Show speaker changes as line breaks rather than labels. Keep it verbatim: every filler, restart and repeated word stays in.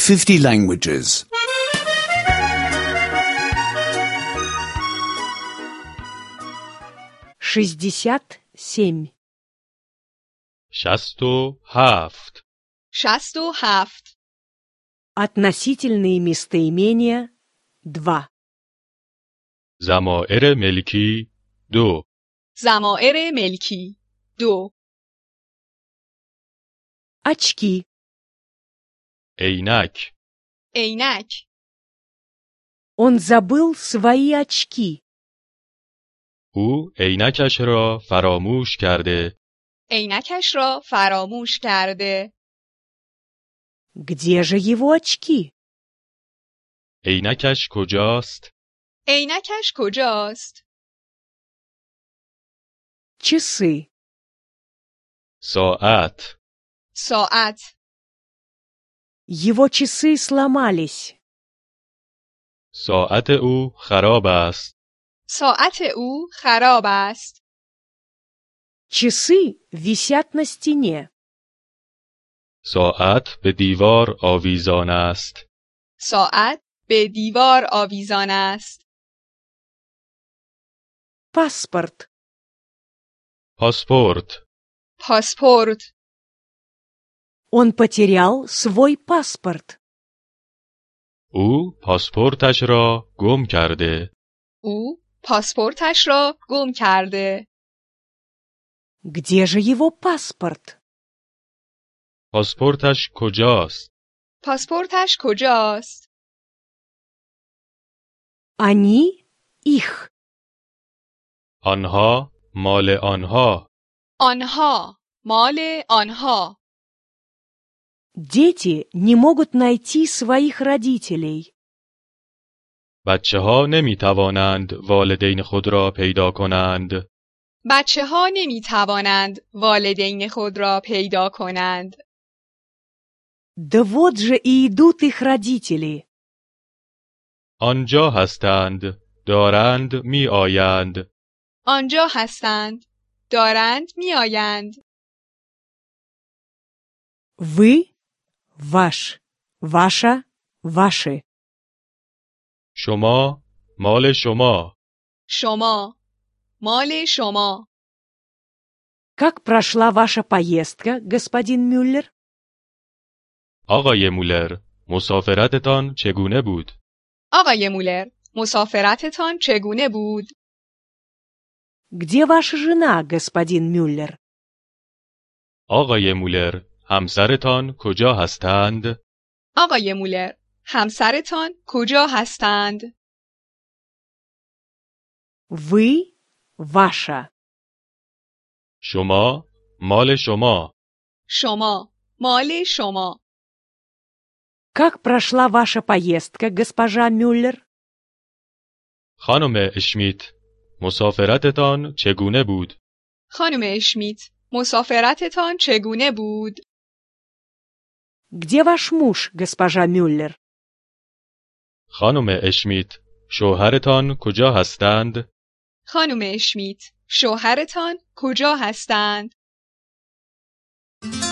fifty languages.
шестьдесят семь.
شصت و هفت.
شصت و هفت.
Относительные местоимения два.
ضمائر ملکی دو.
ضمائر ملکی دو.
Очки.
عینک.
عینک.
Он забыл свои очки.
او عینکش را فراموش کرده.
عینکش را فراموش کرده.
Где же его очки?
عینکش کجاست؟
عینکش کجاست؟
Часы.
ساعت.
ساعت.
Его часы сломались.
ساعت او خراب است.
ساعت او خراب است.
Часы висят на стене.
ساعت به دیوار آویزان است.
ساعت به دیوار آویزان است.
Паспорт.
پاسپورت.
پاسپورت.
Он потерял свой паспорт.
او پاسپورتش را گم کرده.
او پاسپورتش را گم کرده.
Где же его паспорт?
پاسپورتش کجاست؟
پاسپورتش کجاست؟
Они их.
آنها مال آنها.
آنها مال آنها.
Дети не могут найти своих родителей.
بچه ها نمی توانند والدین خود را پیدا کنند.
بچه ها نمی توانند والدین خود را پیدا کنند.
Да вот же и идут их родители.
آنجا هستند. دارند می آیند.
آنجا هستند. دارند می آیند.
Вы, ваш, ваша, ваши.
شما مال شما.
شما مال شما.
Как прошла ваша поездка, господин Мюллер?
آقای مولر، مسافرتتان چگونه بود؟
آقای مولر، مسافرتتان چگونه بود؟
Где ваша жена, господин Мюллер?
آقای مولر، همسرتان کجا هستند؟
آقای مولر، همسرتان کجا هستند؟
Вы, ваша.
شما مال شما.
شما مال شما.
Как прошла ваша поездка, госпожа Мюллер?
خانم اشمیت، مسافرتتان چگونه بود؟
خانم اشمیت، مسافرتتان چگونه بود؟
Где ваш муж, госпожа Мюллер?
خانم اشمیت، شوهرتان کجا هستند؟
خانم اشمیت، شوهرتان کجا هستند؟